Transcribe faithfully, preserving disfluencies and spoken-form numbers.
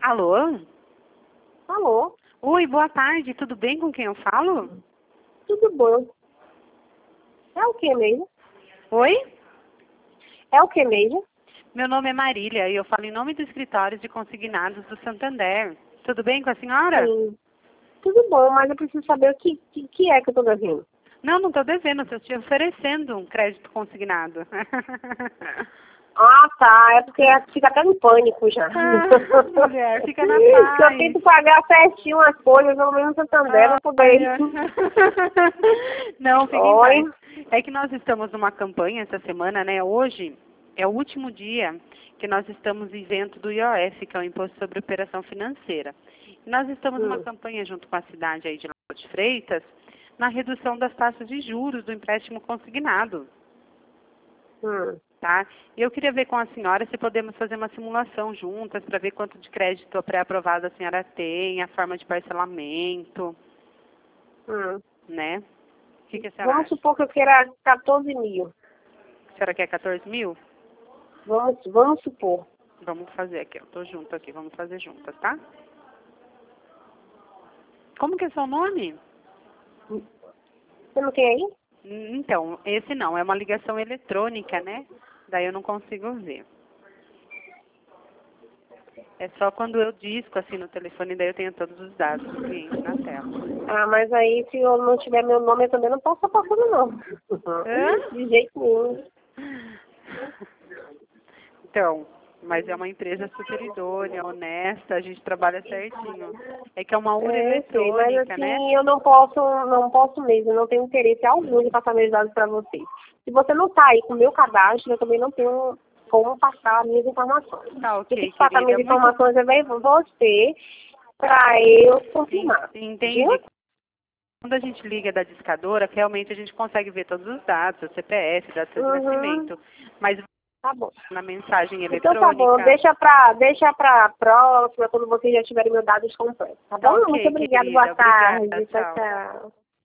Alô? Alô? Oi, boa tarde. Tudo bem com quem eu falo? Tudo bom? É o que mesmo? Oi? É o que mesmo? Meu nome é Marília e eu falo em nome do escritório de consignados do Santander. Tudo bem com a senhora? Sim. Tudo bom, mas eu preciso saber o que, que, que é que eu tô devendo. Não, não estou devendo. Estou te oferecendo um crédito consignado. Ah, tá. É porque fica até em pânico já. Ah, mulher, fica na Se eu paz. tento pagar certinho as coisas, pelo menos no Santander, não poder. Ai, não, fica em Oi? paz. É que nós estamos numa campanha essa semana, né? Hoje é o último dia que nós estamos isento do I O F, que é o Imposto sobre Operação Financeira. E nós estamos numa Hum. campanha junto com a cidade aí de Lagoa de Freitas na redução das taxas de juros do empréstimo consignado, Hum. tá? E eu queria ver com a senhora se podemos fazer uma simulação juntas para ver quanto de crédito pré-aprovado a senhora tem, a forma de parcelamento, Hum. né? O que, que a senhora Vamos acha? supor que eu queira quatorze mil. A senhora quer quatorze mil? Vamos, vamos supor. Vamos fazer aqui, eu tô junto aqui, vamos fazer juntas, tá? Como que é seu nome? Você não tem aí? Hum, Então, esse não, é uma ligação eletrônica, né? Daí eu não consigo ver. É só quando eu disco assim no telefone, daí eu tenho todos os dados do cliente na tela. Ah, mas aí se eu não tiver meu nome, eu também não posso estar passando, não. Hã? De jeito nenhum. Então, mas é uma empresa super idônea, honesta, a gente trabalha certinho. É que é uma URA É, eu sei, mas eletrônica, assim, né? eu não posso, não posso mesmo, eu não tenho interesse algum de passar meus dados para você. Se você não está aí com o meu cadastro, eu também não tenho como passar minhas informações. Tá Quem tem ok, que passar minhas querida. Muito informações é bem você, para eu confirmar. Viu? entendi. Quando a gente liga da discadora, realmente a gente consegue ver todos os dados, seu C P F, dados do seu Uhum, nascimento. Mas tá bom. na mensagem Então tá bom, eletrônica, deixa pra, deixa pra próxima, quando vocês já tiverem meus dados completos, tá tá bom? Muito ok, obrigada, boa querida. Obrigada. tarde, tchau, Tchau. tchau.